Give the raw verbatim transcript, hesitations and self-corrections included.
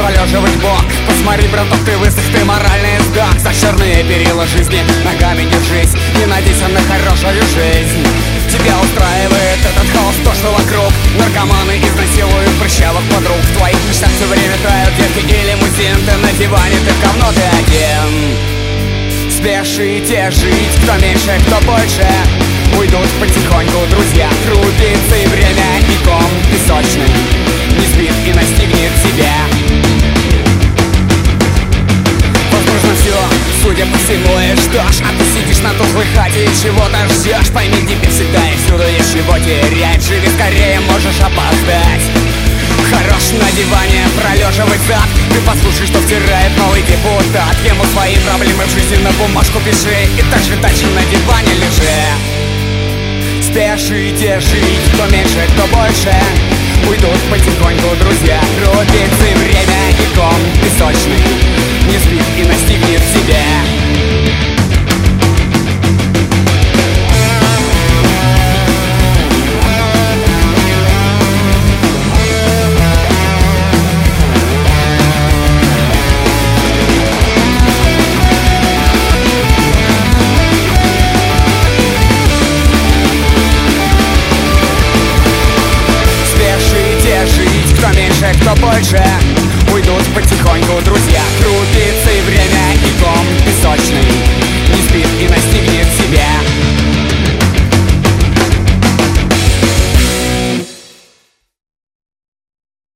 пролеживать бок. Посмотри, браток, ты высох, ты моральный сдох. За черные перила жизни ногами держись, не надейся на хорошую жизнь. Тебя устраивает этот хаос, то, что вокруг. Наркоманы изнасилуют прыщавых подруг. В твоих мечтах все время тают девки и лимузин. Ты на диване, ты говно, ты один. Спешите жить, кто меньше, кто больше. Уйдут потихоньку друзья. Крутится и время, и ком песочный не спит и настигнет тебя. Возможно, все, судя по всему, и что ж, а ты сидишь на тухлой хате и чего-то ждешь. Пойми, тебе всегда и всюду есть чего терять. Живи скорее, можешь опоздать. Хорош на диване пролеживать зад. Ты послушай, что втирает новый депутат. Ему свои проблемы в жизни на бумажку пиши. И так же дальше на диване лежи. Спешите жить, кто меньше, кто больше. Уйдут потихоньку друзья. Крутится и время, и ком песочный не спит и настигнет тебя. Кто меньше, кто больше. Уйдут потихоньку друзья. Крутится и время, и ком песочный